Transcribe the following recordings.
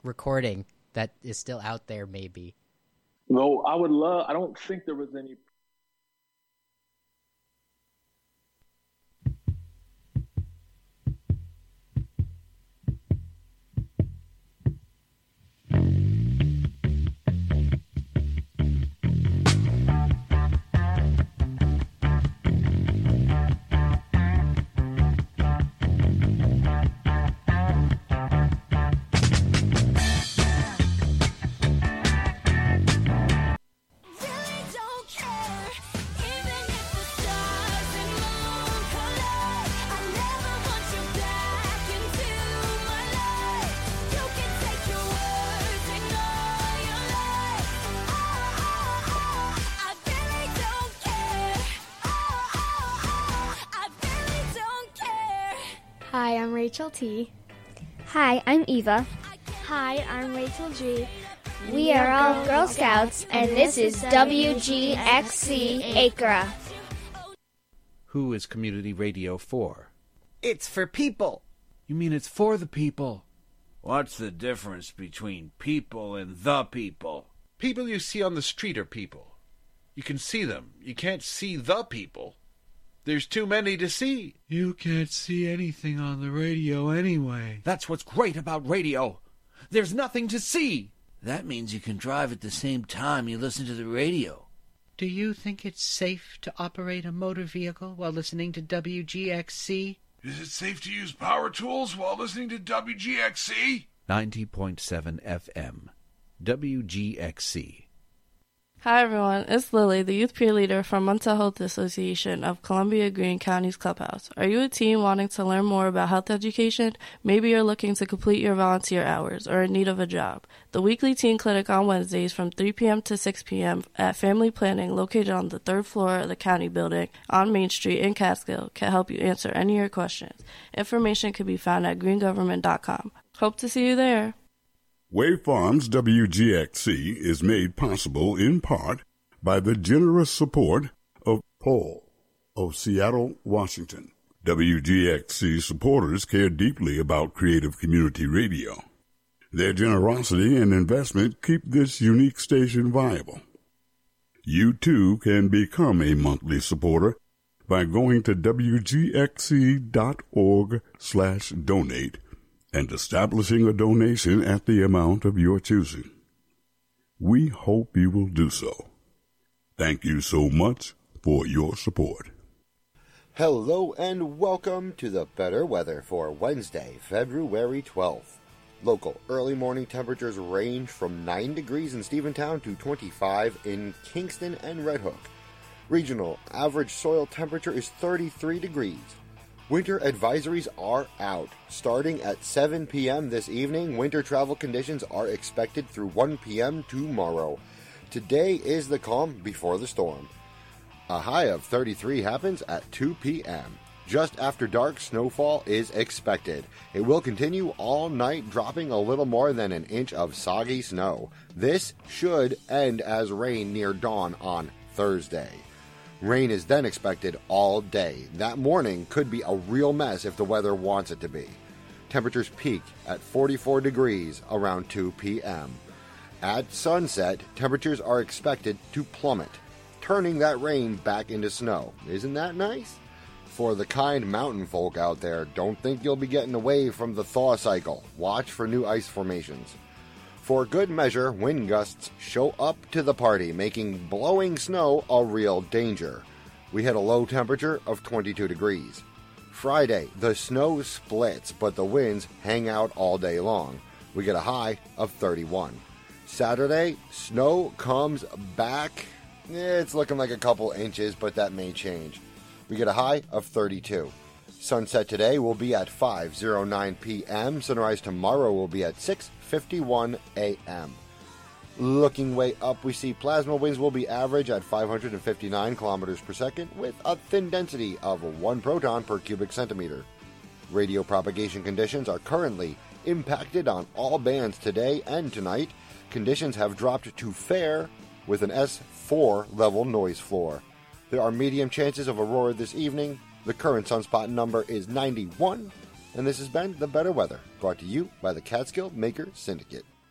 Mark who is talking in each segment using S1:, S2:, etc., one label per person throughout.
S1: recording that is still out there, maybe.
S2: No, I don't think there was any.
S3: Hi, I'm Rachel T.
S4: Hi, I'm Eva.
S5: Hi, I'm Rachel G.
S4: We are all Girl Scouts, and this is WGXC Acra.
S6: Who is community radio for?
S7: It's for people.
S6: You mean it's for the people?
S8: What's the difference between people and the people?
S6: People you see on the street are people. You can see them. You can't see the people. There's too many to see.
S9: You can't see anything on the radio anyway.
S6: That's what's great about radio. There's nothing to see.
S8: That means you can drive at the same time you listen to the radio.
S10: Do you think it's safe to operate a motor vehicle while listening to WGXC?
S11: Is it safe to use power tools while listening to WGXC?
S6: 90.7 FM. WGXC.
S12: Hi everyone, it's Lily, the youth peer leader from Mental Health Association of Columbia Green County's Clubhouse. Are you a teen wanting to learn more about health education? Maybe you're looking to complete your volunteer hours or in need of a job. The weekly teen clinic on Wednesdays from 3 p.m. to 6 p.m. at Family Planning, located on the third floor of the county building on Main Street in Catskill, can help you answer any of your questions. Information can be found at greengovernment.com. Hope to see you there.
S13: Wave Farms WGXC is made possible in part by the generous support of Paul of Seattle, Washington. WGXC supporters care deeply about creative community radio. Their generosity and investment keep this unique station viable. You too can become a monthly supporter by going to wgxc.org/donate and establishing a donation at the amount of your choosing. We hope you will do so. Thank you so much for your support.
S14: Hello and welcome to the better weather for Wednesday, February 12th. Local early morning temperatures range from 9 degrees in Stephentown to 25 in Kingston and Red Hook. Regional average soil temperature is 33 degrees. Winter advisories are out. Starting at 7 p.m. this evening, winter travel conditions are expected through 1 p.m. tomorrow. Today is the calm before the storm. A high of 33 happens at 2 p.m. Just after dark, snowfall is expected. It will continue all night, dropping a little more than an inch of soggy snow. This should end as rain near dawn on Thursday. Rain is then expected all day. That morning could be a real mess if the weather wants it to be. Temperatures peak at 44 degrees around 2 p.m. At sunset, temperatures are expected to plummet, turning that rain back into snow. Isn't that nice? For the kind mountain folk out there, don't think you'll be getting away from the thaw cycle. Watch for new ice formations. For good measure, wind gusts show up to the party, making blowing snow a real danger. We had a low temperature of 22 degrees. Friday, the snow splits, but the winds hang out all day long. We get a high of 31. Saturday, snow comes back. It's looking like a couple inches, but that may change. We get a high of 32. Sunset today will be at 5:09 p.m. Sunrise tomorrow will be at 6:51 a.m. Looking way up, we see plasma winds will be average at 559 kilometers per second with a thin density of 1 proton per cubic centimeter. Radio propagation conditions are currently impacted on all bands today and tonight. Conditions have dropped to fair with an S4 level noise floor. There are medium chances of aurora this evening. The current sunspot number is 91, and this has been The Better Weather, brought to you by the Catskill Maker Syndicate.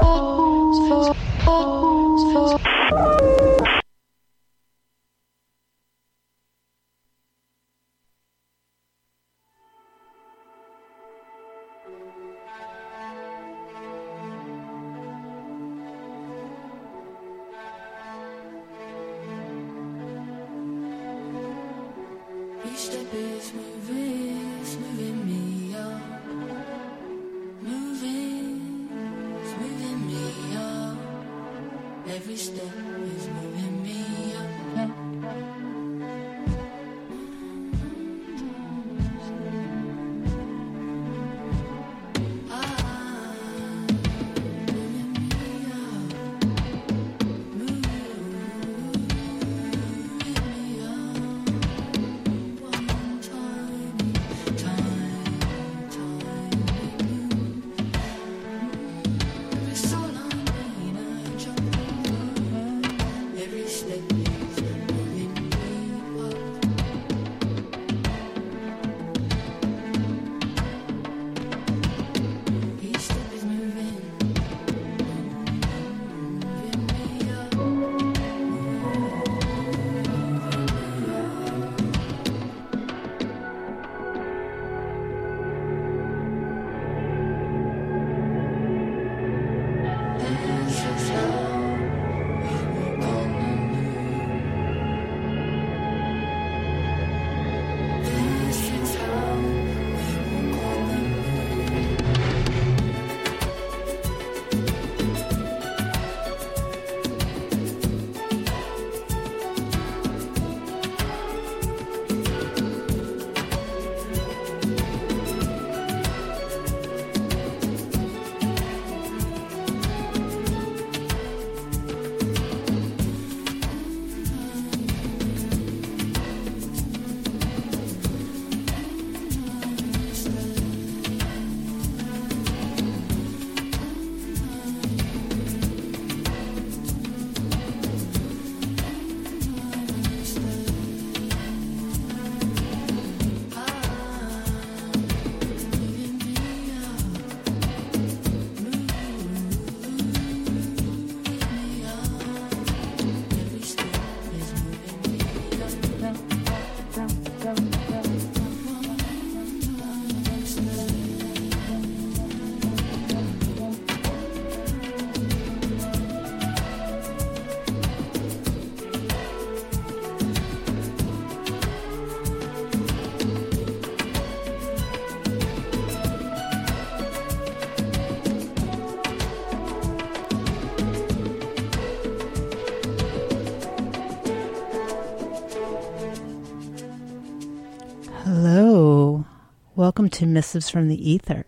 S15: Hello. Welcome to Missives from the Ether.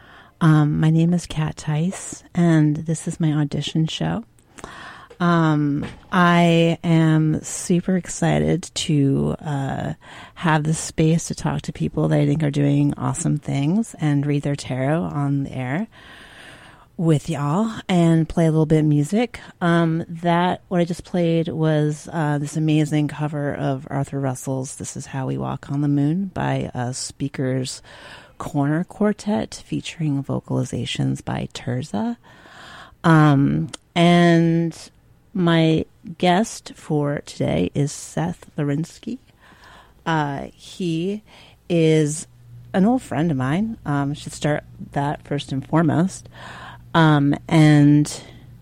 S15: My name is Kat Tice, and this is my audition show. I am super excited to have this space to talk to people that I think are doing awesome things and read their tarot on the air with y'all and play a little bit of music. What I just played was this amazing cover of Arthur Russell's This Is How We Walk on the Moon by Speaker's Corner Quartet, featuring vocalizations by Terza. And my guest for today is Seth Lorinsky. He is an old friend of mine. I should start that first and foremost. And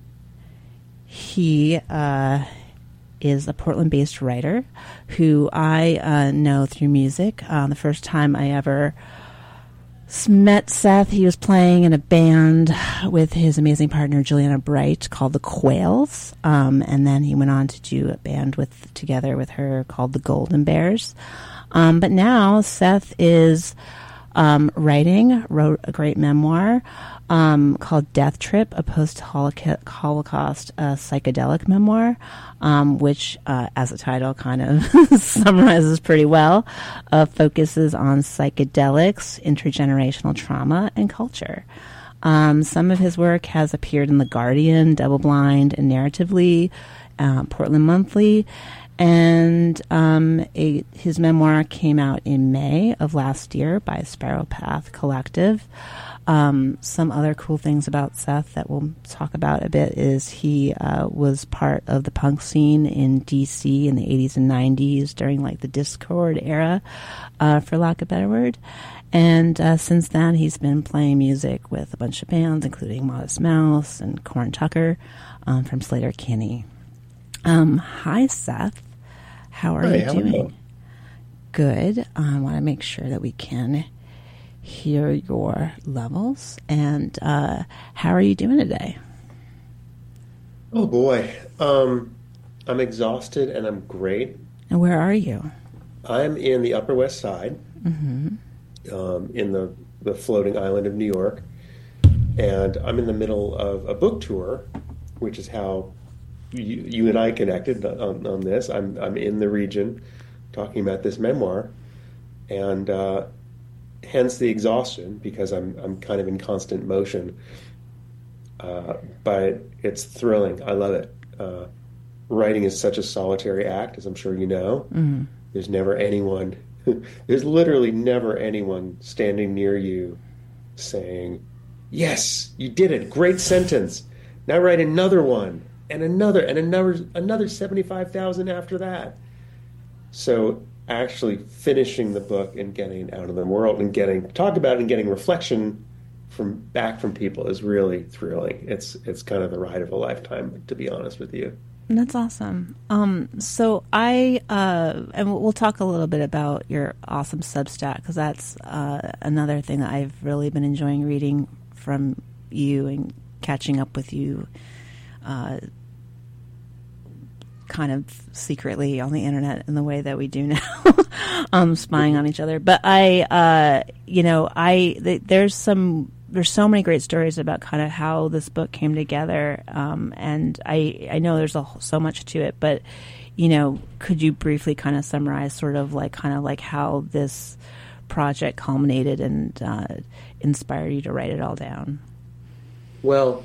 S15: he is a Portland-based writer who I know through music. The first time I ever met Seth, he was playing in a band with his amazing partner Juliana Bright called the Quails, and then he went on to do a band together with her called the Golden Bears. But now Seth is wrote a great memoir called Death Trip, a post-Holocaust psychedelic memoir, which, as the title kind of summarizes pretty well, focuses on psychedelics, intergenerational trauma, and culture. Some of his work has appeared in The Guardian, Double Blind, and Narratively, Portland Monthly, And his memoir came out in May of last year by Sparrow Path Collective. Some other cool things about Seth that we'll talk about a bit is he was part of the punk scene in DC in the 80s and 90s during like the Discord era, for lack of a better word. And since then, he's been playing music with a bunch of bands, including Modest Mouse and Corn Tucker from Slater Kinney. Hi, Seth. How are you doing? Good. I want to make sure that we can hear your levels. And how are you doing today?
S16: Oh, boy. I'm exhausted and I'm great.
S15: And where are you?
S16: I'm in the Upper West Side,
S15: mm-hmm.
S16: In the floating island of New York. And I'm in the middle of a book tour, which is how you and I connected on this. I'm in the region talking about this memoir, and hence the exhaustion, because I'm kind of in constant motion. But it's thrilling. I love it. Writing is such a solitary act, as I'm sure you know.
S15: Mm-hmm.
S16: There's never anyone, there's literally never anyone standing near you saying, "Yes, you did it. Great sentence. Now write another one. And another 75,000 after that." So actually finishing the book and getting it out of the world and getting reflection back from people is really thrilling. It's kind of the ride of a lifetime, to be honest with you.
S15: That's awesome. So and we'll talk a little bit about your awesome Substack, because that's another thing that I've really been enjoying reading from you and catching up with you kind of secretly on the internet in the way that we do now, spying on each other. But there's so many great stories about kind of how this book came together. And I know there's so much to it, but, could you briefly kind of summarize sort of like how this project culminated and inspired you to write it all down?
S16: Well,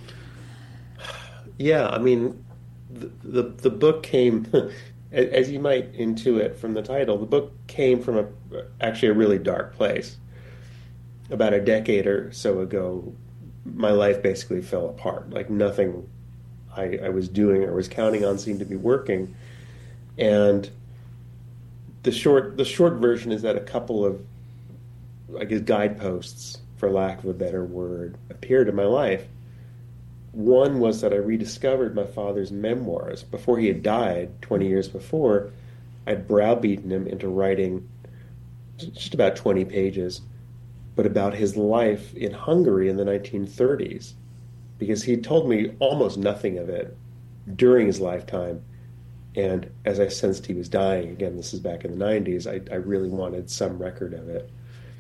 S16: yeah, I mean, the book came, as you might intuit from the title, the book came from actually a really dark place. About a decade or so ago, my life basically fell apart. Like nothing I was doing or was counting on seemed to be working. And the short version is that a couple of, I guess, guideposts, for lack of a better word, appeared in my life. One was that I rediscovered my father's memoirs. Before he had died, 20 years before, I'd browbeaten him into writing just about 20 pages, but about his life in Hungary in the 1930s, because he told me almost nothing of it during his lifetime. And as I sensed he was dying, again, this is back in the 90s, I really wanted some record of it.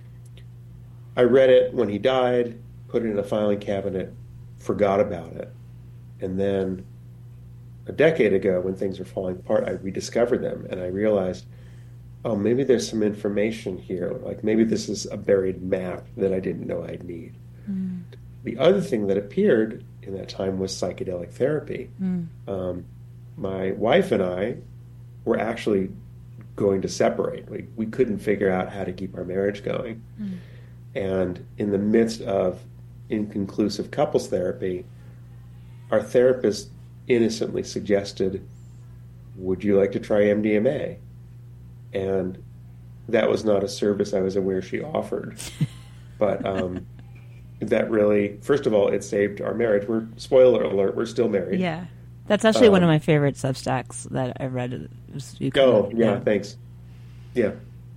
S16: I read it when he died, put it in a filing cabinet, forgot about it. And then a decade ago, when things were falling apart, I rediscovered them, and I realized, oh, maybe there's some information here. Like maybe this is a buried map that I didn't know I'd need. Mm. The other thing that appeared in that time was psychedelic therapy. Mm. My wife and I were actually going to separate. We couldn't figure out how to keep our marriage going. Mm. And in the midst of inconclusive couples therapy, our therapist innocently suggested, "Would you like to try MDMA?" And that was not a service I was aware she offered. But that really, first of all, it saved our marriage. Spoiler alert, we're still married.
S15: Yeah. That's actually one of my favorite Substacks that I read.
S16: Thanks. Yeah.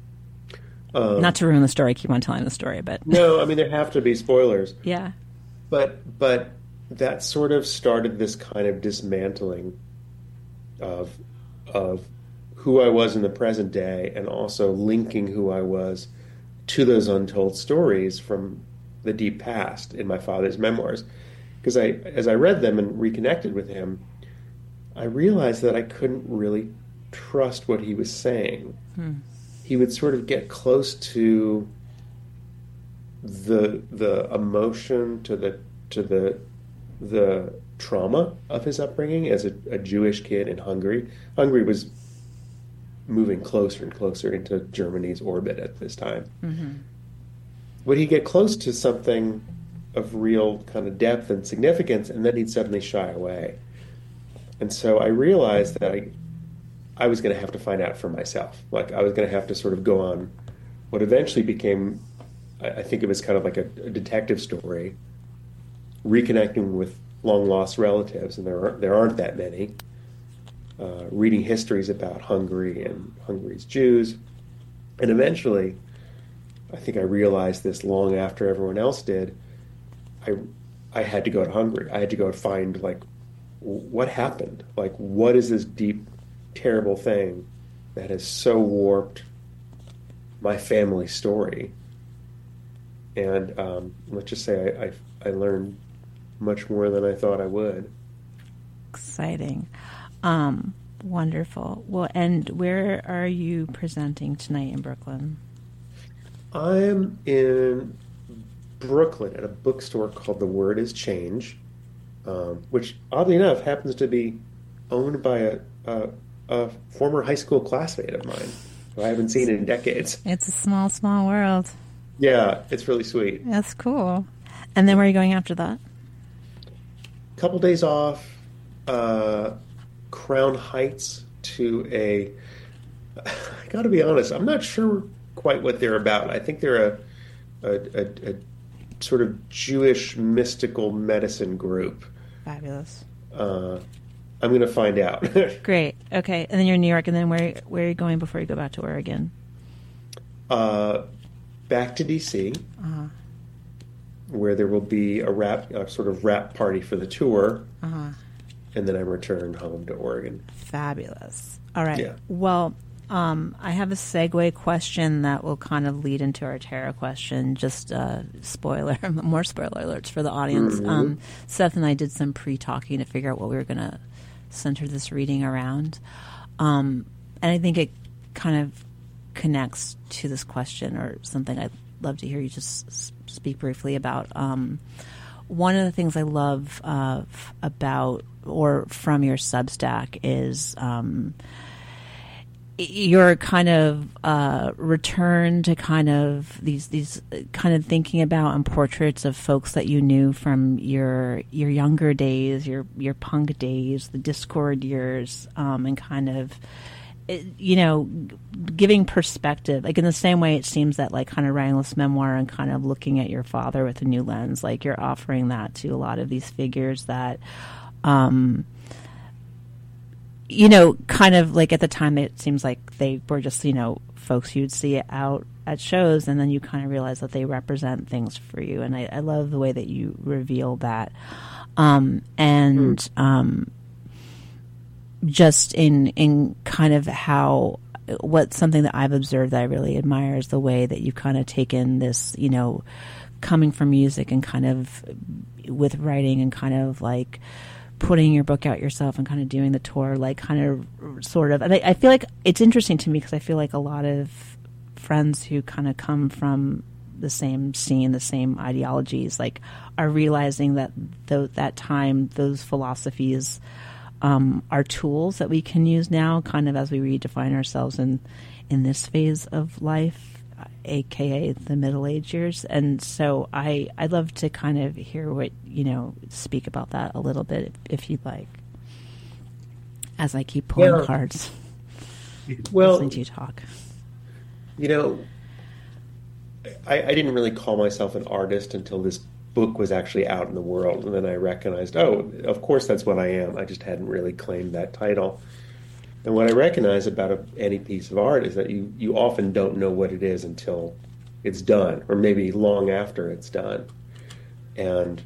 S15: Not to ruin the story, keep on telling the story, but...
S16: No, I mean, there have to be spoilers.
S15: Yeah.
S16: But that sort of started this kind of dismantling of who I was in the present day, and also linking who I was to those untold stories from the deep past in my father's memoirs. Because as I read them and reconnected with him, I realized that I couldn't really trust what he was saying. Hmm. He would sort of get close to the emotion, to the trauma of his upbringing as a Jewish kid in Hungary. Hungary was moving closer and closer into Germany's orbit at this time.
S15: Mm-hmm.
S16: Would he get close to something of real kind of depth and significance, and then he'd suddenly shy away? And so I realized that I was going to have to find out for myself. Like, I was going to have to sort of go on what eventually became, I think it was kind of like a detective story, reconnecting with long-lost relatives, and there aren't that many, reading histories about Hungary and Hungary's Jews. And eventually, I think I realized this long after everyone else did, I had to go to Hungary. I had to go find, like, what happened? Like, what is this deep, terrible thing that has so warped my family story? And let's just say I learned much more than I thought I would.
S15: Exciting. Wonderful. Well, and where are you presenting tonight in Brooklyn?
S16: I'm in Brooklyn at a bookstore called The Word is Change, which oddly enough happens to be owned by a former high school classmate of mine who I haven't seen in decades.
S15: It's a small, small world.
S16: Yeah, it's really sweet.
S15: That's cool. And then where are you going after that?
S16: Couple days off, Crown Heights to I got to be honest, I'm not sure quite what they're about. I think they're a sort of Jewish mystical medicine group.
S15: Fabulous.
S16: I'm going to find out.
S15: Great. Okay. And then you're in New York, and then where are you going before you go back to Oregon?
S16: Back to D.C., where there will be a sort of wrap party for the tour, and then I return home to Oregon.
S15: Fabulous. All right.
S16: Yeah.
S15: Well, I have a segue question that will kind of lead into our tarot question. Just more spoiler alerts for the audience.
S16: Mm-hmm.
S15: Seth and I did some pre-talking to figure out what we were going to center this reading around. And I think it kind of connects to this question, or something I'd love to hear you just speak briefly about. One of the things I love about or from your Substack is your kind of return to kind of these kind of thinking about and portraits of folks that you knew from your younger days, your punk days, the Discord years, and kind of, you know, giving perspective, like in the same way it seems that like kind of writing this memoir and kind of looking at your father with a new lens, like you're offering that to a lot of these figures that, you know, kind of like at the time it seems like they were just, you know, folks you'd see out at shows, and then you kind of realize that they represent things for you. And I love the way that you reveal that. Just in kind of how, what's something that I've observed that I really admire is the way that you've kind of taken this, you know, coming from music and kind of with writing and kind of like putting your book out yourself and kind of doing the tour, like kind of sort of, and I feel like it's interesting to me because I feel like a lot of friends who kind of come from the same scene, the same ideologies, like are realizing that that time, those philosophies are tools that we can use now kind of as we redefine ourselves in this phase of life, aka the middle-aged years. And so I'd love to kind of hear what, you know, speak about that a little bit if you'd like, as I keep pulling cards.
S16: Well,
S15: listening to you talk.
S16: You know, I didn't really call myself an artist until this book was actually out in the world, and then I recognized, oh, of course that's what I am. I just hadn't really claimed that title. And what I recognize about any piece of art is that you often don't know what it is until it's done, or maybe long after it's done. And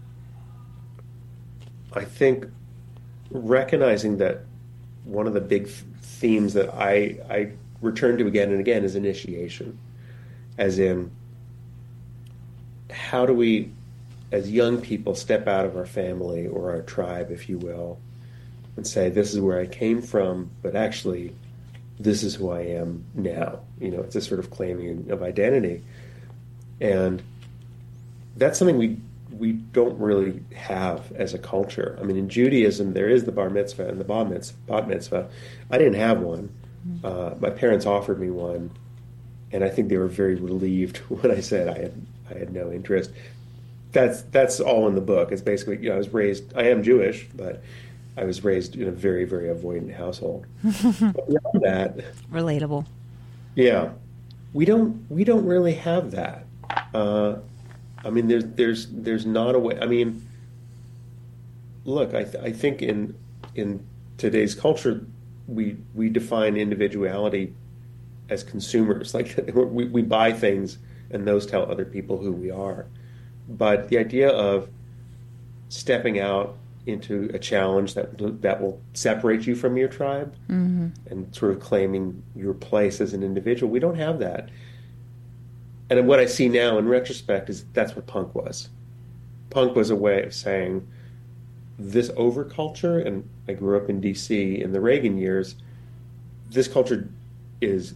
S16: I think recognizing that one of the big themes that I return to again and again is initiation, as in, how do we, as young people, step out of our family or our tribe, if you will, and say, this is where I came from, but actually, this is who I am now. You know, it's a sort of claiming of identity. And that's something we don't really have as a culture. I mean, in Judaism, there is the bar mitzvah and the bat mitzvah. I didn't have one. My parents offered me one, and I think they were very relieved when I said I had no interest. That's all in the book. It's basically, I am Jewish, but I was raised in a very, very avoidant household. But beyond that,
S15: relatable.
S16: Yeah, we don't really have that. I mean, there's not a way. I mean, look, I think in today's culture, we define individuality as consumers. Like we buy things, and those tell other people who we are. But the idea of stepping out into a challenge that will separate you from your tribe and sort of claiming your place as an individual, we don't have that. And what I see now in retrospect is that's what punk was. Punk was a way of saying this overculture, and I grew up in D.C. in the Reagan years, this culture is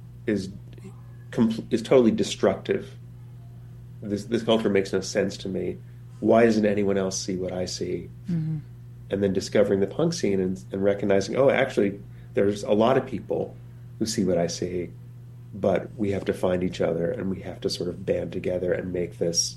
S16: totally destructive. This culture makes no sense to me. Why doesn't anyone else see what I see? Mm-hmm. And then discovering the punk scene and recognizing, oh, actually, there's a lot of people who see what I see, but we have to find each other and we have to sort of band together and make this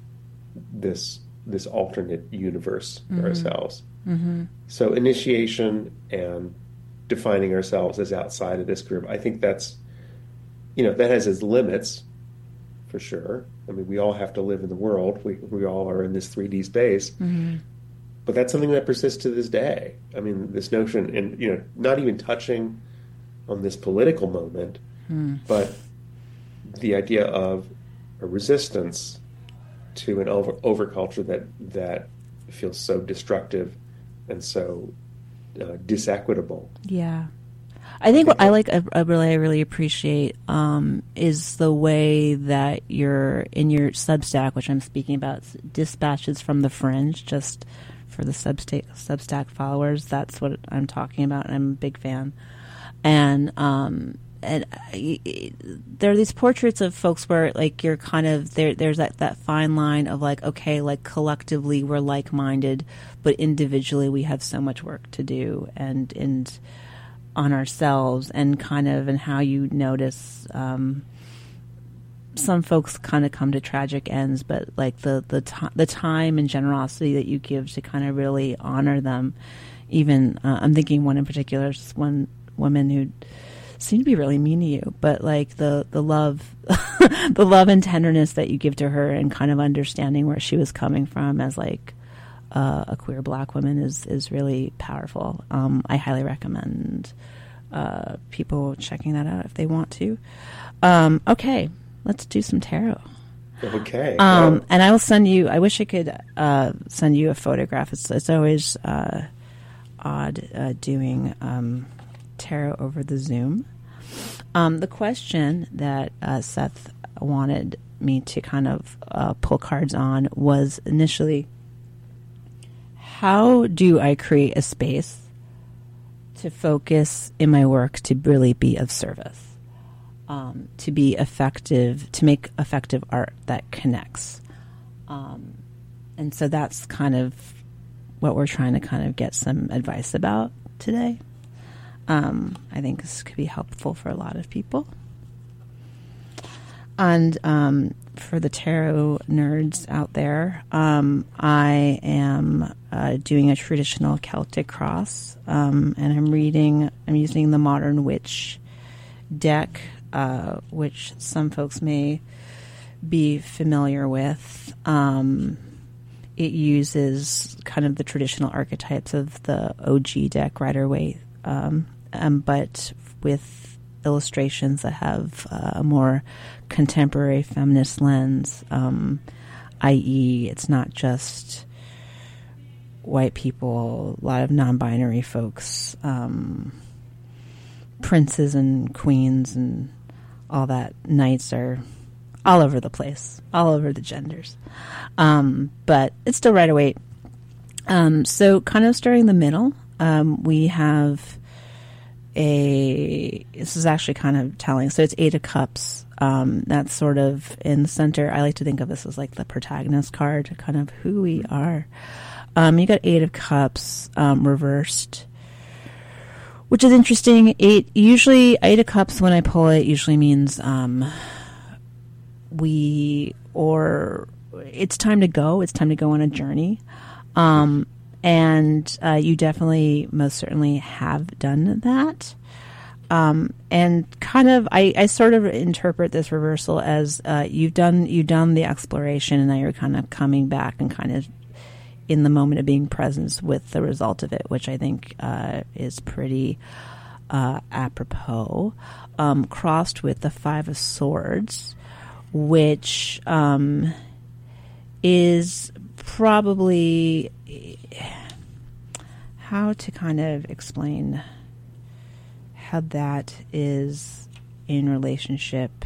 S16: alternate universe for ourselves. Mm-hmm. So initiation and defining ourselves as outside of this group, I think that's, that has its limits, for sure. I mean, we all have to live in the world. We all are in this 3D space. Mm-hmm. But that's something that persists to this day. I mean, this notion, and, not even touching on this political moment, but the idea of a resistance to an overculture that feels so destructive and so disequitable.
S15: Yeah. I think what I really appreciate is the way that you're in your Substack, which I'm speaking about, Dispatches from the Fringe, just for the Substack followers. That's what I'm talking about, and I'm a big fan. And there are these portraits of folks where, like, you're kind of there's that fine line of, like, okay, like, collectively we're like-minded, but individually we have so much work to do and on ourselves, and kind of, and how you notice some folks kind of come to tragic ends, but like the time and generosity that you give to kind of really honor them. Even I'm thinking one in particular, just one woman who seemed to be really mean to you, but like the love the love and tenderness that you give to her, and kind of understanding where she was coming from as like a queer Black woman is really powerful. I highly recommend people checking that out if they want to. Okay, let's do some tarot.
S16: Okay.
S15: And I will send you. I wish I could send you a photograph. It's always odd doing tarot over the Zoom. The question that Seth wanted me to kind of pull cards on was initially, how do I create a space to focus in my work to really be of service, to be effective, to make effective art that connects? And so that's kind of what we're trying to kind of get some advice about today. I think this could be helpful for a lot of people. And for the tarot nerds out there, I am doing a traditional Celtic cross, and I'm using the Modern Witch deck, which some folks may be familiar with. It uses kind of the traditional archetypes of the OG deck, Rider-Waite, but with illustrations that have a more contemporary feminist lens, i.e. it's not just white people, a lot of non-binary folks, princes and queens and all that. Knights are all over the place, all over the genders. But it's still Rider-Waite. So kind of starting in the middle, we have this is actually kind of telling. So it's 8 of Cups. That's sort of in the center. I like to think of this as like the protagonist card, kind of who we are. You got 8 of Cups reversed. which is interesting. It usually, Eight of Cups, when I pull it, usually means it's time to go. It's time to go on a journey. And you definitely, most certainly have done that. And kind of, I sort of interpret this reversal as you've done the exploration, and now you're kind of coming back and kind of in the moment of being present with the result of it, which I think is pretty apropos. Crossed with the Five of Swords, which is probably how to kind of explain how that is in relationship.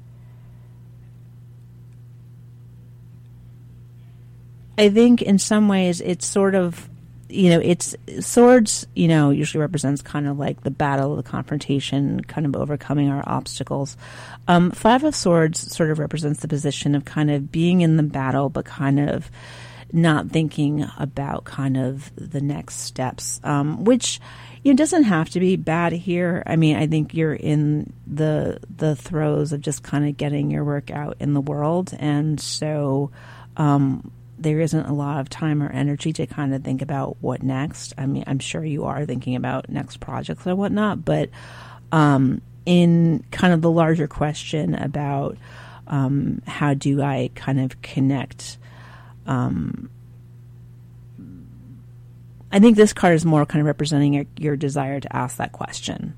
S15: I think in some ways it's sort of, it's swords, usually represents kind of like the battle, the confrontation, kind of overcoming our obstacles. Five of Swords sort of represents the position of kind of being in the battle, but kind of not thinking about kind of the next steps, which doesn't have to be bad here. I mean, I think you're in the throes of just kind of getting your work out in the world, and so there isn't a lot of time or energy to kind of think about what next. I mean, I'm sure you are thinking about next projects or whatnot, but in kind of the larger question about how do I kind of connect, I think this card is more kind of representing your desire to ask that question.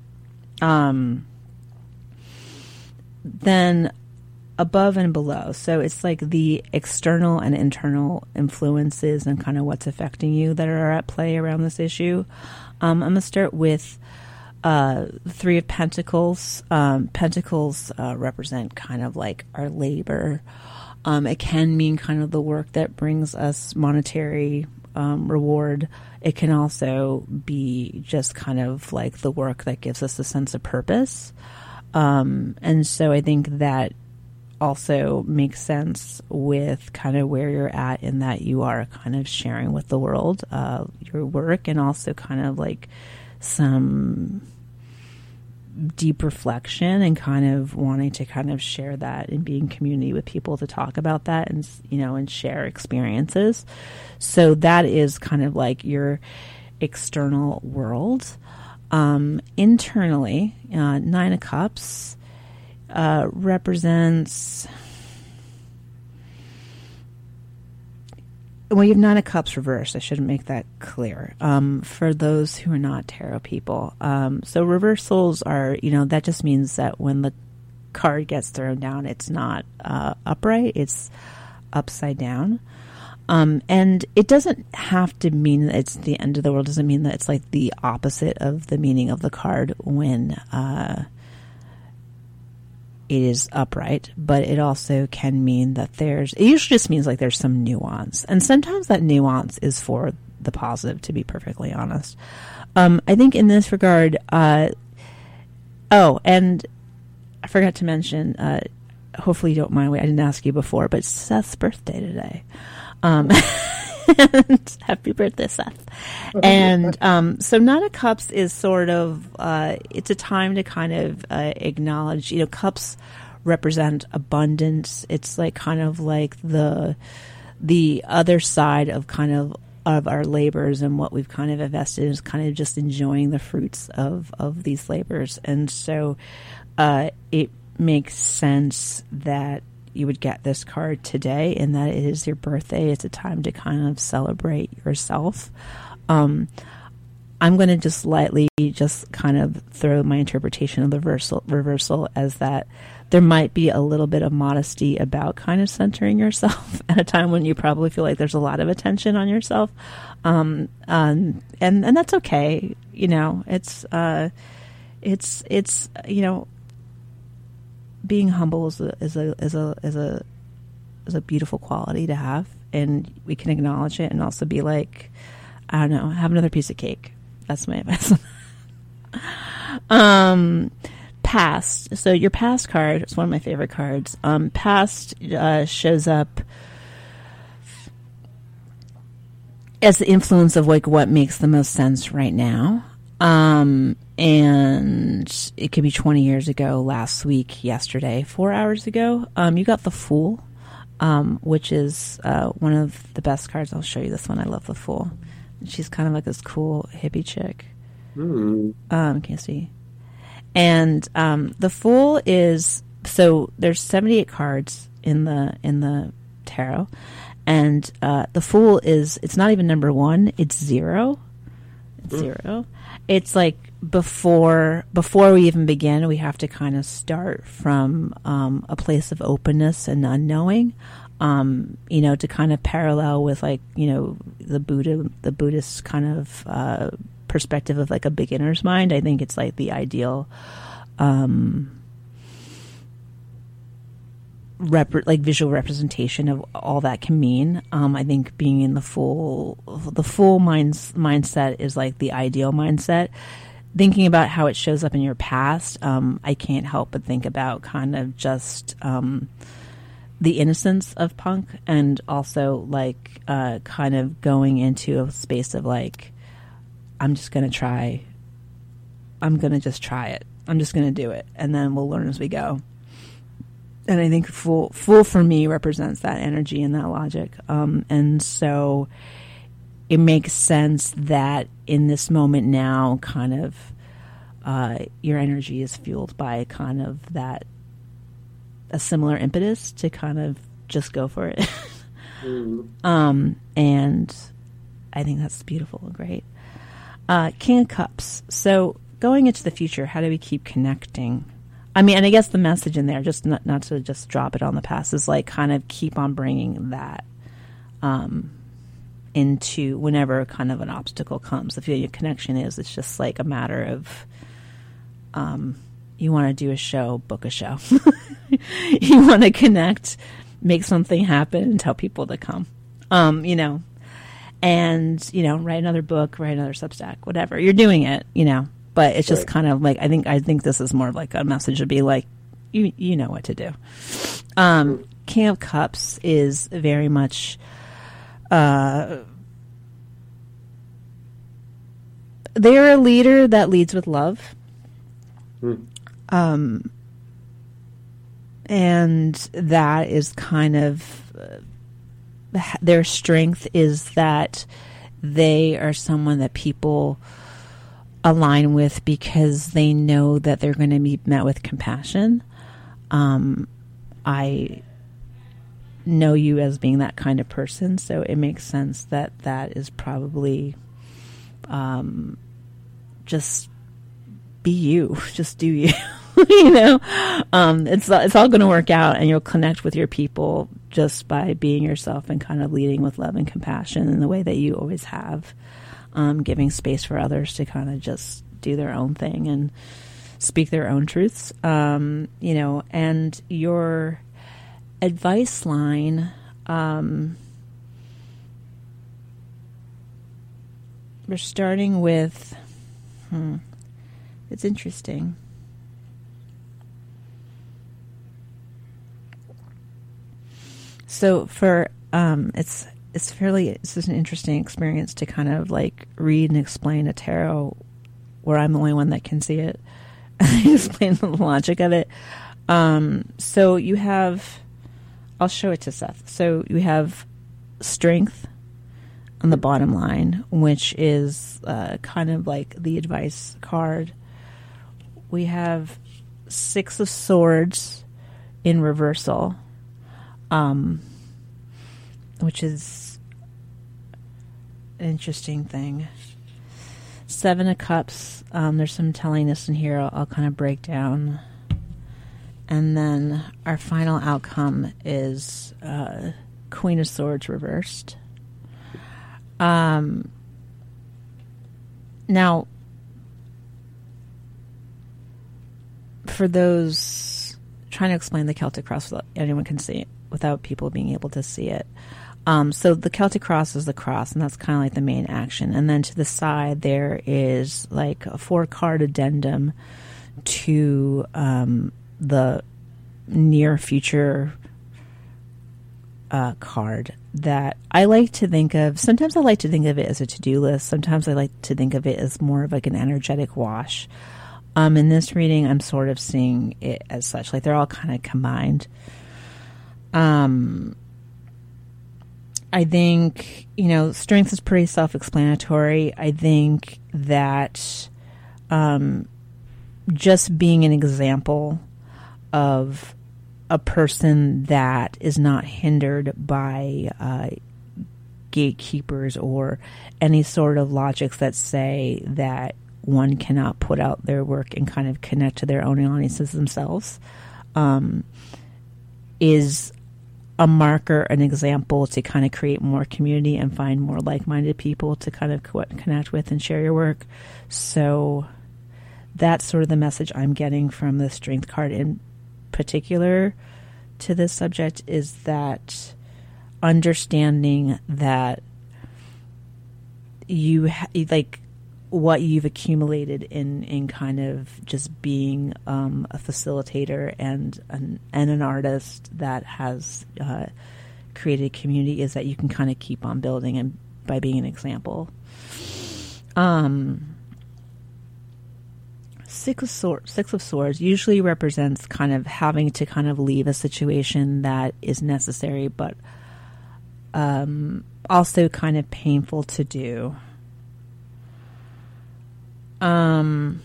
S15: Then above and below. So it's like the external and internal influences and kind of what's affecting you that are at play around this issue. I'm going to start with the Three of Pentacles. Pentacles represent kind of like our labor. It can mean kind of the work that brings us monetary reward. It can also be just kind of like the work that gives us a sense of purpose. And so I think that also makes sense with kind of where you're at, in that you are kind of sharing with the world your work, and also kind of like some deep reflection and kind of wanting to kind of share that and be in community with people to talk about that and, and share experiences. So that is kind of like your external world. Internally, Nine of Cups represents, well, you have Nine of Cups reversed. I should make that clear for those who are not tarot people. So reversals are, that just means that when the card gets thrown down, it's not upright, it's upside down. And it doesn't have to mean that it's the end of the world. It doesn't mean that it's like the opposite of the meaning of the card when it is upright, but it also can mean that it usually just means like there's some nuance. And sometimes that nuance is for the positive, to be perfectly honest. I think in this regard, and I forgot to mention, hopefully you don't mind, I didn't ask you before, but Seth's birthday today. And happy birthday, Seth. And so Nine of Cups is sort of, it's a time to kind of acknowledge, cups represent abundance. It's like kind of like the other side of kind of our labors, and what we've kind of invested is kind of just enjoying the fruits of these labors. And so it makes sense that you would get this card today, and that it is your birthday. It's a time to kind of celebrate yourself. I'm going to just lightly just kind of throw my interpretation of the reversal as that there might be a little bit of modesty about kind of centering yourself at a time when you probably feel like there's a lot of attention on yourself. And that's okay. It's being humble is a beautiful quality to have, and we can acknowledge it and also be like, I don't know, have another piece of cake. That's my advice. Past. So your past card is one of my favorite cards. Past shows up as the influence of like what makes the most sense right now. And it could be 20 years ago, last week, yesterday, 4 hours ago. You got the Fool, which is one of the best cards. I'll show you this one. I love the Fool. She's kind of like this cool hippie chick. Can't see. And the Fool is, so there's 78 cards in the tarot, and the Fool is, it's not even number one, it's zero. It's zero. It's like before we even begin, we have to kind of start from a place of openness and unknowing, to kind of parallel with, like, the Buddhist kind of perspective of like a beginner's mind. I think it's like the ideal visual representation of all that can mean. I think being in the full mindset is like the ideal mindset. Thinking about how it shows up in your past, I can't help but think about kind of just the innocence of punk, and also like kind of going into a space of like, I'm just going to try. I'm going to just try it. I'm just going to do it, and then we'll learn as we go. And I think Fool for me represents that energy and that logic. And so it makes sense that in this moment now, kind of your energy is fueled by kind of that, a similar impetus to kind of just go for it. And I think that's beautiful and great. King of Cups. So going into the future, how do we keep connecting? I mean, and I guess the message in there, just not to just drop it on the past, is like kind of keep on bringing that into whenever kind of an obstacle comes. The feeling of connection is, it's just like a matter of you want to do a show, book a show. You want to connect, make something happen, and tell people to come. And write another book, write another Substack, whatever. You're doing it, But it's just kind of like, I think this is more of like a message to be like, you know what to do. King of Cups is very much they're a leader that leads with love. And that is kind of their strength, is that they are someone that people align with because they know that they're going to be met with compassion. I know you as being that kind of person, so it makes sense that that is probably just be you, just do you. It's all going to work out, and you'll connect with your people just by being yourself and kind of leading with love and compassion in the way that you always have. Giving space for others to kind of just do their own thing and speak their own truths, and your advice line, we're starting with, it's interesting. So for, it's just an interesting experience to kind of like read and explain a tarot where I'm the only one that can see it. Explain the logic of it. So you have, I'll show it to Seth. So you have strength on the bottom line, which is kind of like the advice card. We have Six of Swords in reversal, which is an interesting thing. Seven of Cups, there's some tellingness in here I'll kind of break down. And then our final outcome is Queen of Swords reversed. Now, for those trying to explain the Celtic Cross so anyone can see it, without people being able to see it. So the Celtic Cross is the cross, and that's kind of like the main action. And then to the side, there is like a 4-card addendum to the near future card that I like to think of. Sometimes I like to think of it as a to-do list. Sometimes I like to think of it as more of like an energetic wash. In this reading, I'm sort of seeing it as such. Like they're all kind of combined. I think, strength is pretty self-explanatory. I think that just being an example of a person that is not hindered by gatekeepers or any sort of logics that say that one cannot put out their work and kind of connect to their own audiences themselves, is a marker, an example to kind of create more community and find more like-minded people to kind of connect with and share your work. So that's sort of the message I'm getting from the strength card in particular to this subject, is that understanding that you like what you've accumulated in kind of just being a facilitator and an artist that has created a community is that you can kind of keep on building and by being an example. Six of Swords usually represents kind of having to kind of leave a situation that is necessary, but also kind of painful to do. I'm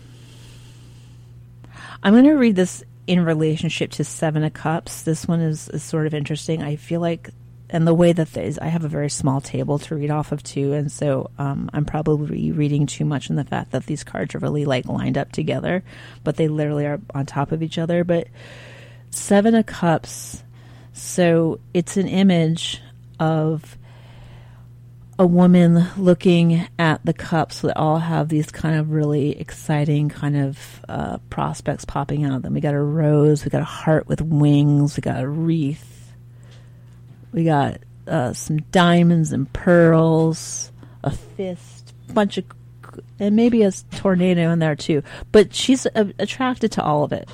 S15: going to read this in relationship to Seven of Cups. This one is sort of interesting. I feel like, and the way that I have a very small table to read off of too, and so I'm probably reading too much in the fact that these cards are really like lined up together, but they literally are on top of each other. But Seven of Cups, so it's an image of a woman looking at the cups that all have these kind of really exciting kind of prospects popping out of them. We got a rose, we got a heart with wings, we got a wreath, we got some diamonds and pearls, a fist, bunch of, and maybe a tornado in there too. But she's attracted to all of it.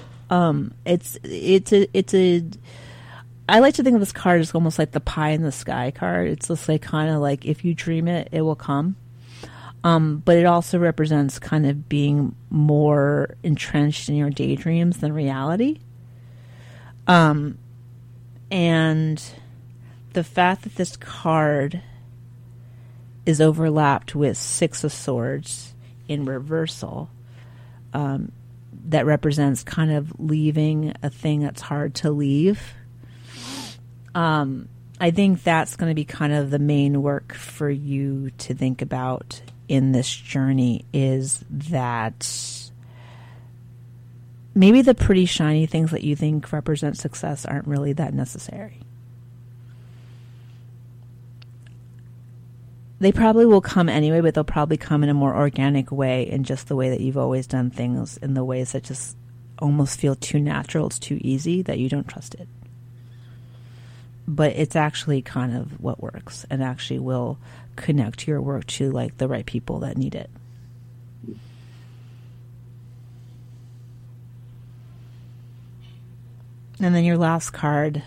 S15: It's a I like to think of this card as almost like the pie in the sky card. It's just like kind of like if you dream it, it will come. But it also represents kind of being more entrenched in your daydreams than reality. And the fact that this card is overlapped with Six of Swords in reversal, that represents kind of leaving a thing that's hard to leave. I think that's going to be kind of the main work for you to think about in this journey, is that maybe the pretty shiny things that you think represent success aren't really that necessary. They probably will come anyway, but they'll probably come in a more organic way, in just the way that you've always done things, in the ways that just almost feel too natural, it's too easy, that you don't trust it. But it's actually kind of what works and actually will connect your work to like the right people that need it. And then your last card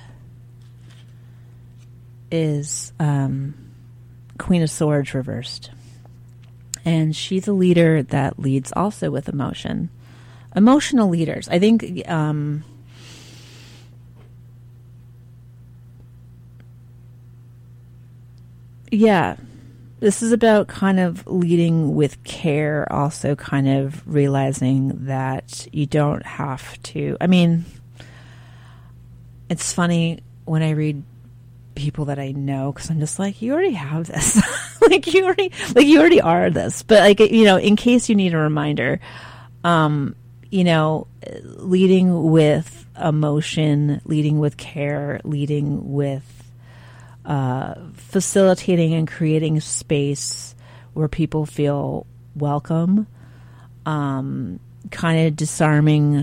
S15: is Queen of Swords reversed. And she's a leader that leads also with emotion. Emotional leaders. I think yeah, this is about kind of leading with care, also kind of realizing that you don't have to. I mean, it's funny when I read people that I know, because I'm just like, you already have this. you already are this. But like, in case you need a reminder, leading with emotion, leading with care, leading with facilitating and creating space where people feel welcome, kind of disarming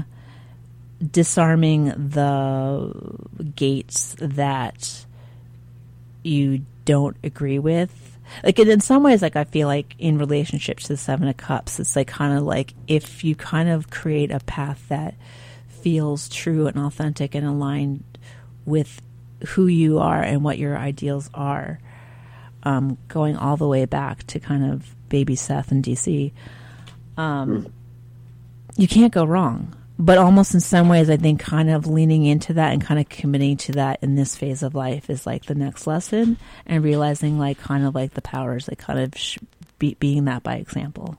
S15: the gates that you don't agree with. Like, in some ways, like, I feel like in relationship to the Seven of Cups, it's like kind of like if you kind of create a path that feels true and authentic and aligned with who you are and what your ideals are, going all the way back to kind of baby Seth and DC. You can't go wrong. But almost in some ways, I think kind of leaning into that and kind of committing to that in this phase of life is like the next lesson, and realizing like kind of like the powers, like kind of being that by example.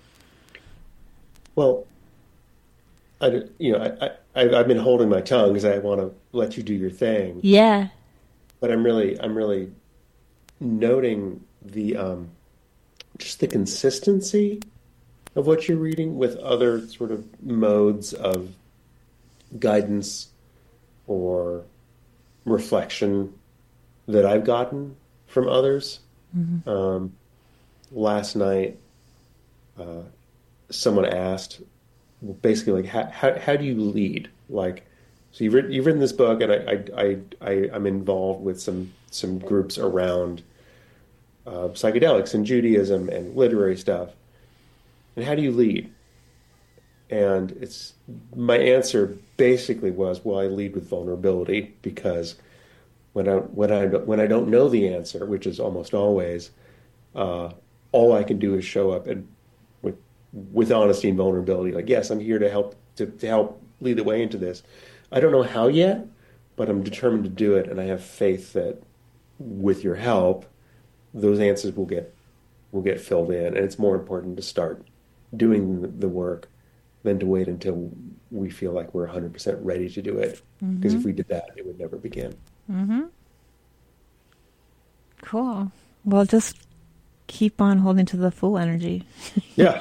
S16: Well, I've been holding my tongue because I want to let you do your thing.
S15: Yeah.
S16: But I'm really noting the just the consistency of what you're reading with other sort of modes of guidance or reflection that I've gotten from others. Mm-hmm. Last night, someone asked, basically, like, how do you lead? Like, so you've written this book, and I'm involved with some groups around psychedelics and Judaism and literary stuff. And how do you lead? And my answer basically was, well, I lead with vulnerability, because when I don't know the answer, which is almost always, all I can do is show up and with honesty and vulnerability. Like, yes, I'm here to help lead the way into this. I don't know how yet, but I'm determined to do it, and I have faith that with your help, those answers will get filled in. And it's more important to start doing the work than to wait until we feel like we're 100% ready to do it. Because if we did that, it would never begin.
S15: Mm-hmm. Cool. Well, just keep on holding to the full energy.
S16: Yeah.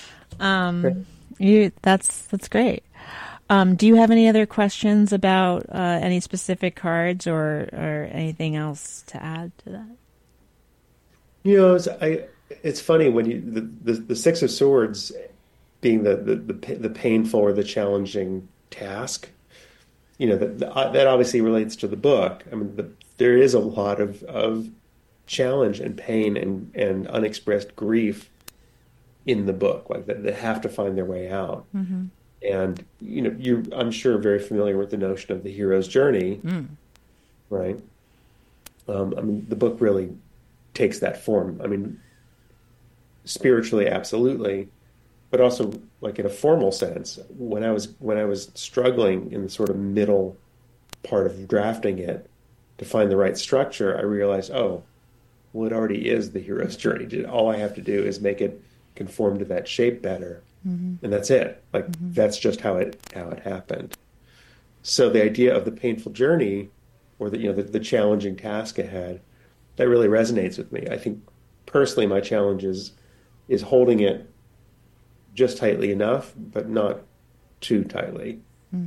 S15: That's great. Do you have any other questions about any specific cards or anything else to add to that?
S16: You know, it's funny when the Six of Swords being the painful or the challenging task. You know, that obviously relates to the book. I mean, there is a lot of challenge and pain and unexpressed grief in the book, like that have to find their way out. Mm-hmm. And you know, I'm sure very familiar with the notion of the hero's journey, right? I mean, the book really takes that form. I mean, spiritually, absolutely, but also like in a formal sense. When I was struggling in the sort of middle part of drafting it to find the right structure, I realized, oh, well, it already is the hero's journey. All I have to do is make it conform to that shape better, and that's it. Like that's just how it happened. So the idea of the painful journey, or the challenging task ahead, that really resonates with me. I think personally, my challenge is holding it just tightly enough, but not too tightly.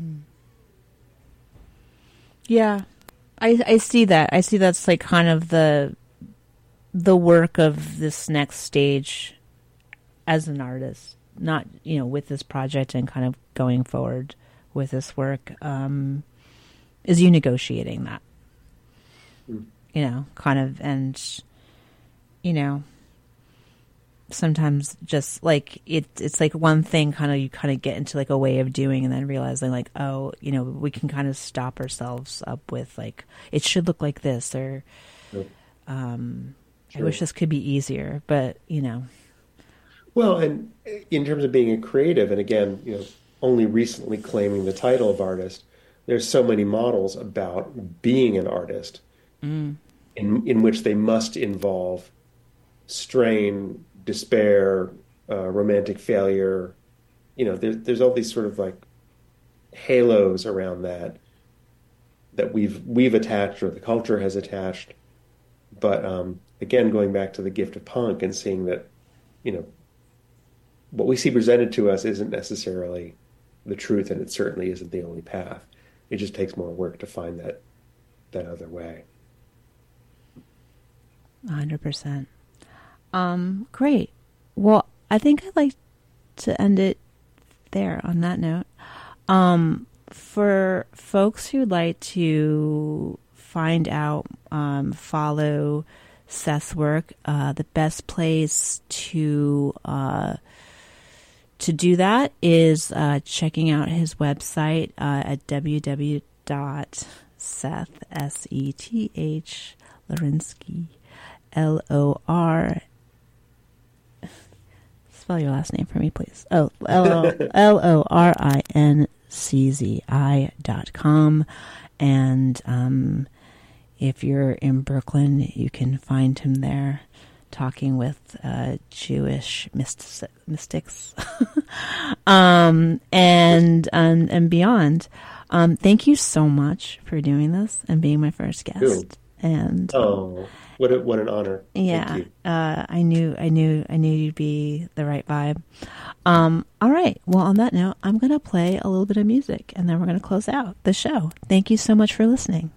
S15: Yeah, I see that. I see that's like kind of the work of this next stage as an artist, not, with this project and kind of going forward with this work, is you negotiating that, kind of, and, sometimes just like it's like one thing you kind of get into like a way of doing and then realizing like, oh, we can kind of stop ourselves up with like, it should look like this, or I wish this could be easier, but
S16: Well, and in terms of being a creative, and again, only recently claiming the title of artist, there's so many models about being an artist in which they must involve strain, despair, romantic failure. There's all these sort of like halos around that we've attached, or the culture has attached. But again, going back to the gift of punk and seeing that, what we see presented to us isn't necessarily the truth, and it certainly isn't the only path. It just takes more work to find that other way.
S15: 100%. Great. Well, I think I'd like to end it there on that note. For folks who'd like to find out, follow Seth's work, the best place to do that is checking out his website at www.sethswork.com. Seth, S-E-T-H, Lorinsky, L-O-R. Spell your last name for me, please. Oh, LORINCZI.com. And if you're in Brooklyn, you can find him there talking with Jewish mystics and beyond. Thank you so much for doing this and being my first guest.
S16: Cool.
S15: And
S16: what an honor!
S15: Yeah,
S16: Thank you.
S15: I knew you'd be the right vibe. All right. Well, on that note, I'm going to play a little bit of music, and then we're going to close out the show. Thank you so much for listening.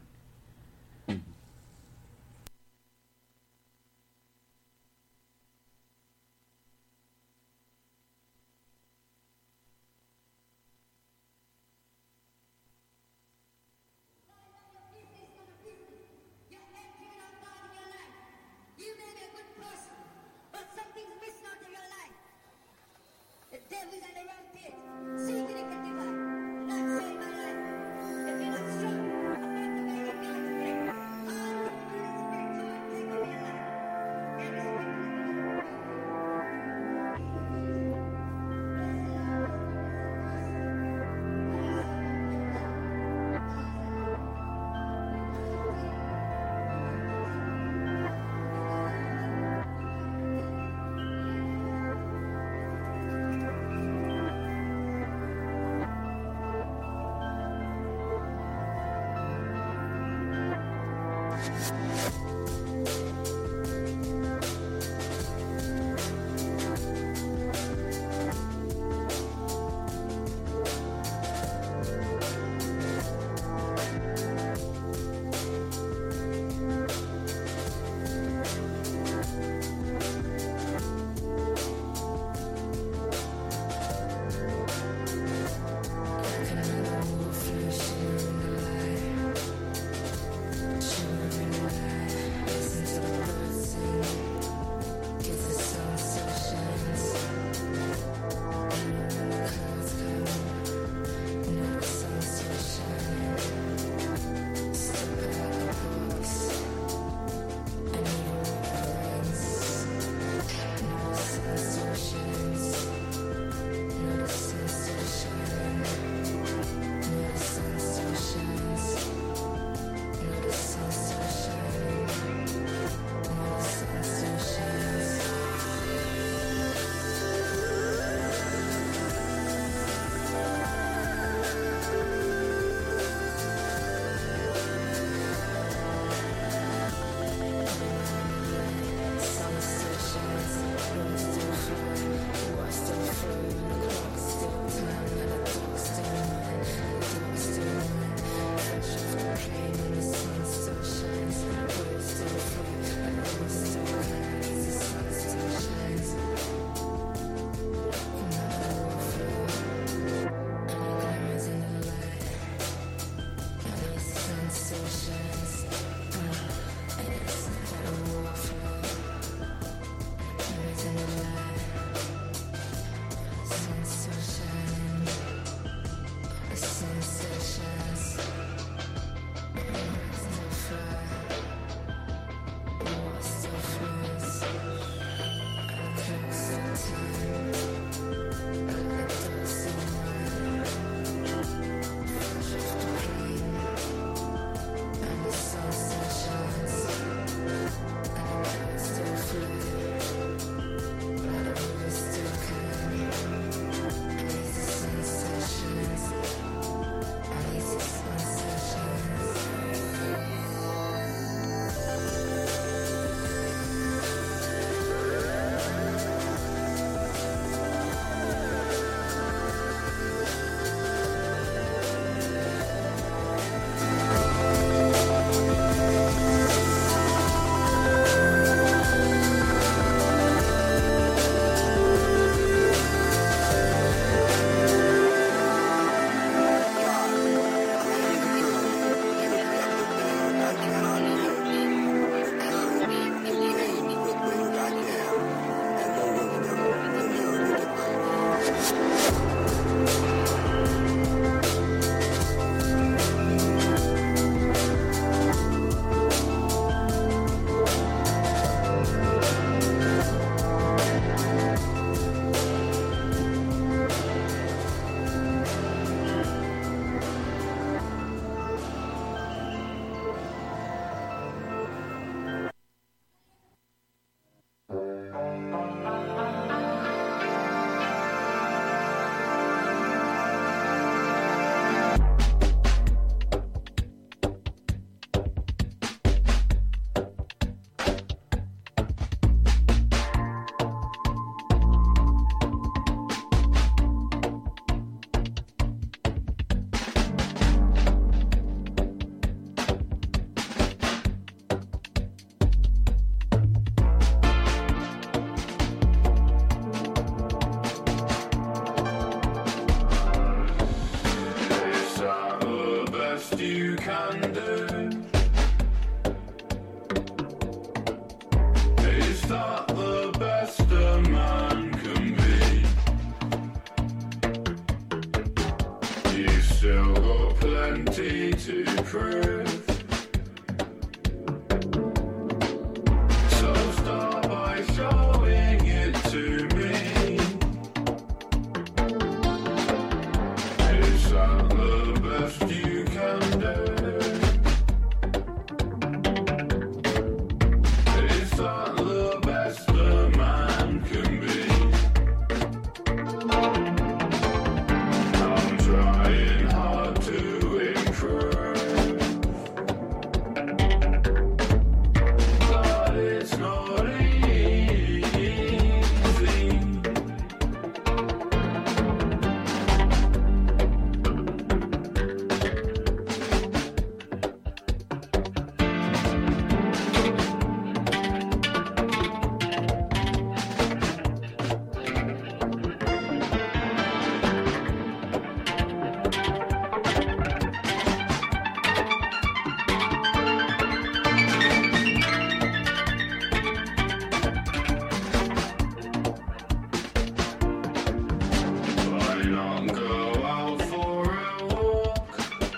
S17: not go out for a walk?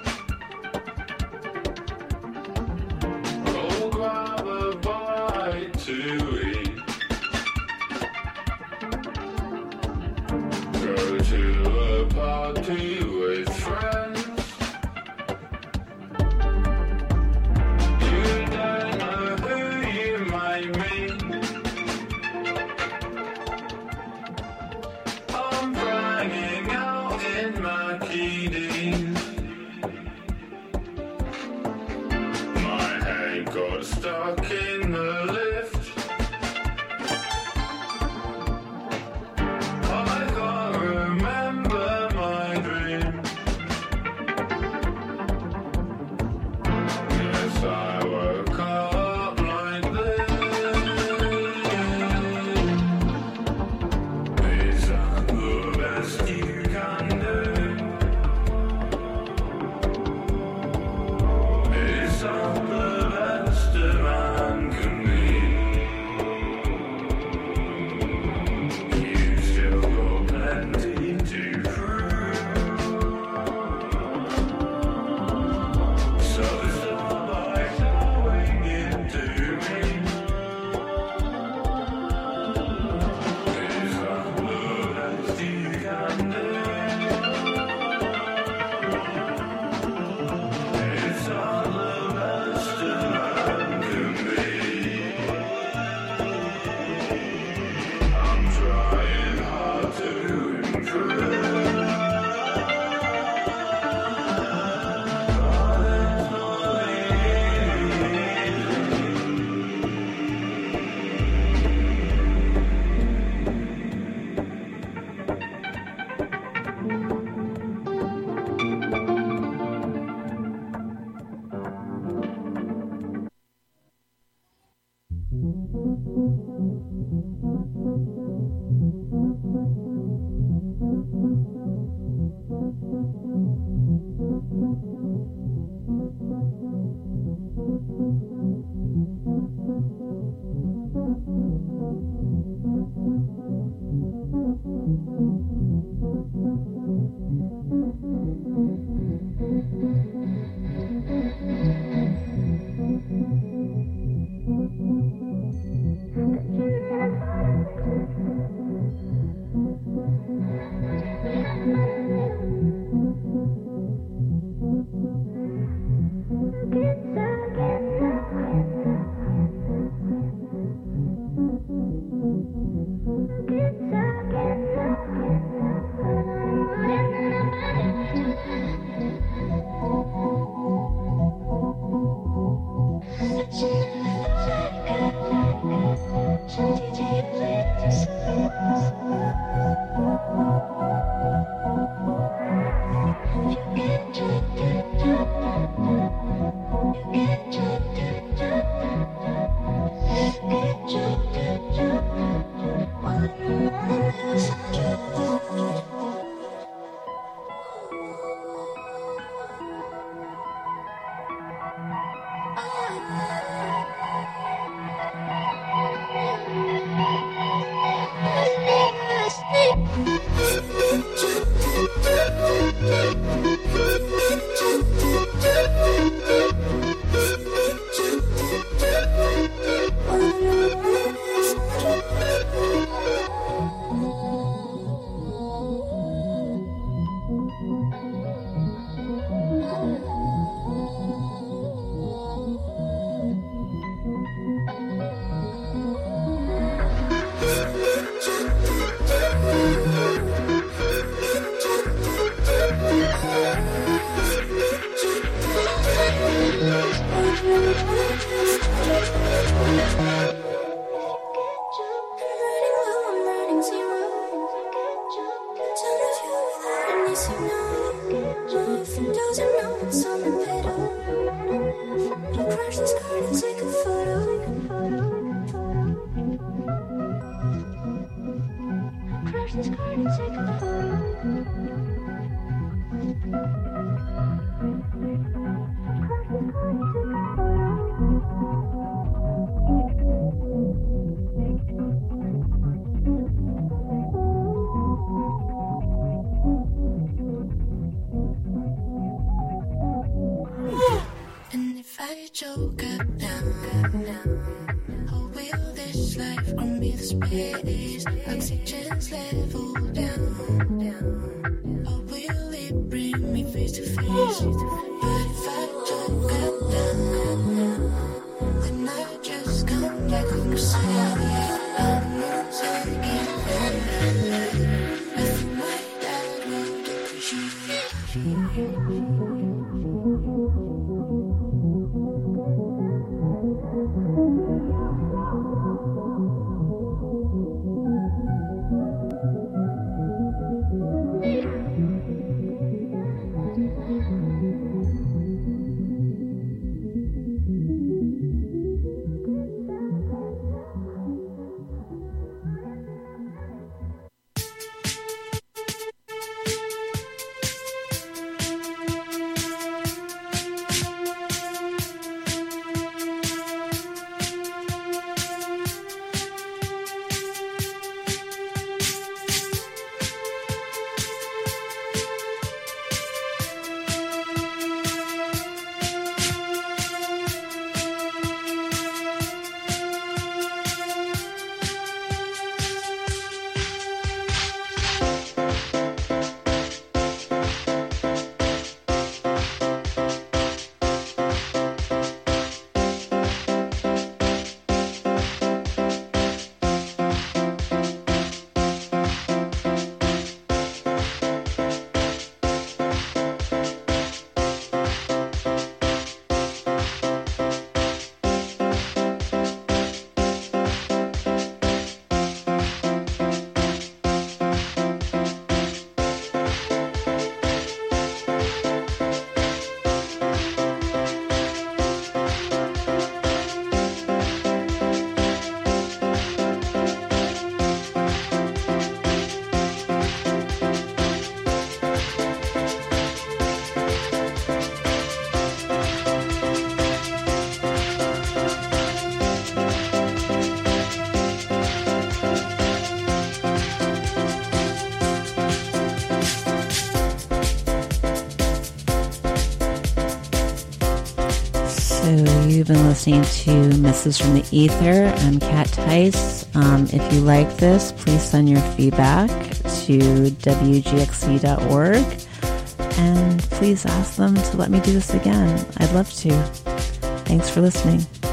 S17: Or grab a bite to eat? Go to a party with friends? You don't know who you might meet. I'm hanging out in my kiddies. My head got stuck in the lift. I can't remember my dream. Yes, I woke up like this. Is that the best you can do? Is that the best a man can be? You still got plenty to prove. So start by showing it to me. Is that the best you can do? Is that the best a man can be? I'm trying hard to improve.
S18: down? Or will this life grant me the space? Oxygen's level down. Or will it bring me face to face? But if I don't go down, then I just come back home to say I'm not taking it. Nothing my dad would appreciate.
S15: You've been listening to Misses from the Ether. I'm Kat Tice. If you like this, please send your feedback to wgxc.org and please ask them to let me do this again. I'd love to. Thanks for listening.